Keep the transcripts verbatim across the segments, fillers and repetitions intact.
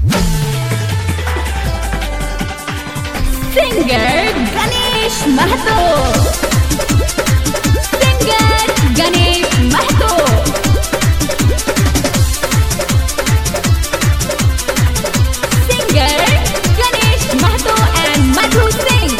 Singer Ganesh Mahato. Singer Ganesh Mahato. Singer Ganesh Mahato and Madhu Singh.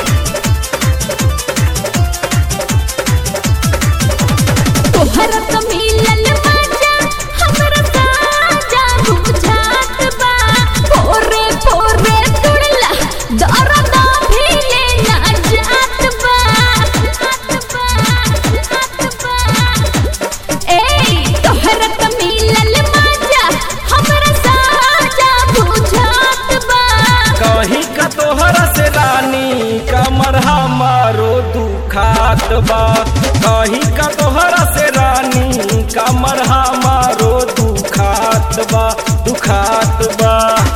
तोहरा तो मिलल मजा हमरा साजा बुझात बा पोरे पोरे तुड़ला दर्द भी लेना जात बा जात बा जात बा ए तोहरा तो मिलल मजा हमरा साजा बुझात बा कहीं का तोहरा से रानी कमर हमारो दुखात बा कहीं का तोहरा से रानी कमर हमारो दुखात बा दुखात बा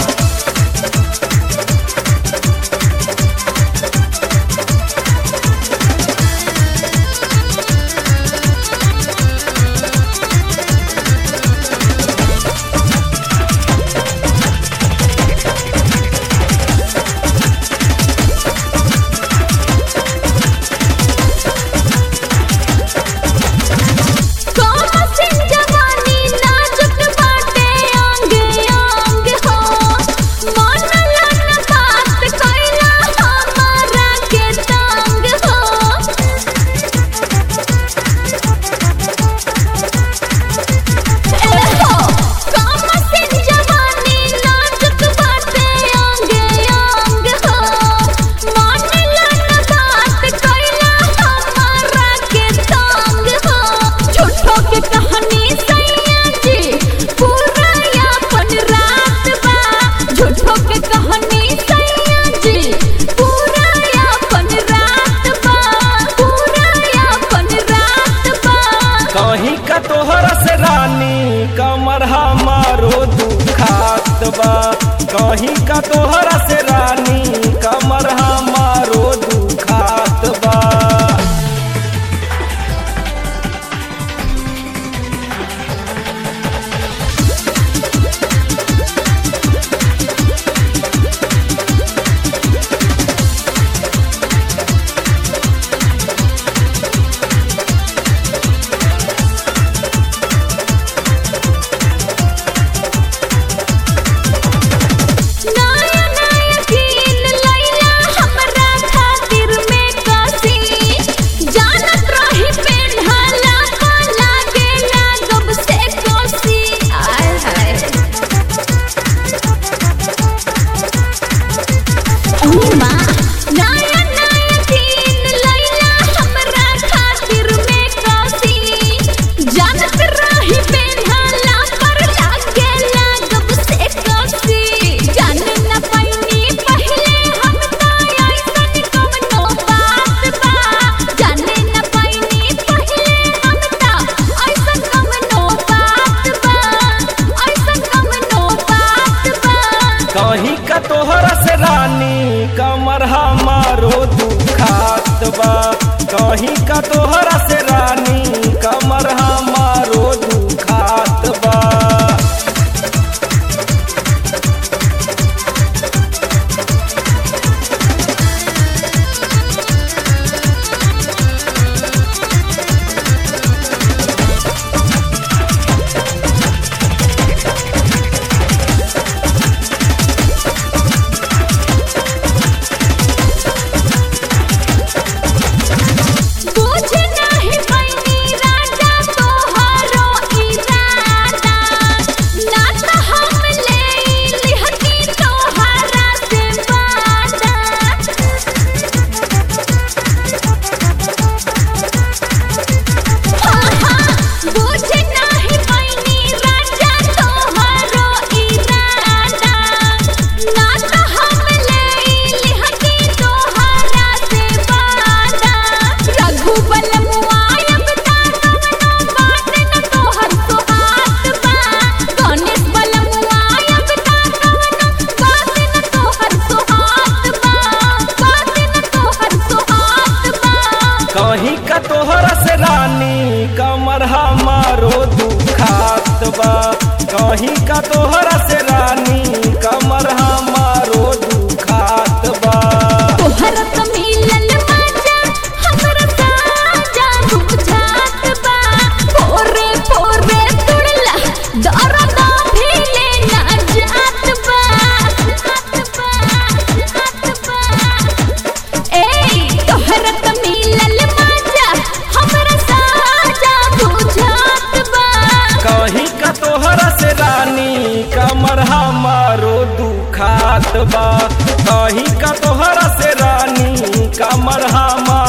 कहीं का तोहरा से रानी कमर हमारो दुखात बा कहीं का तोहरा से रानी कमर हमारो दुखात बा कहीं का तोहरा से रानी कमर हमारो दुखात बा कहीं का तोहरा से रानी कमर हमारो दुखात बा बुझ नहीं पैनी राजा तो कहीं का तोहरा से रानी कमर हमारो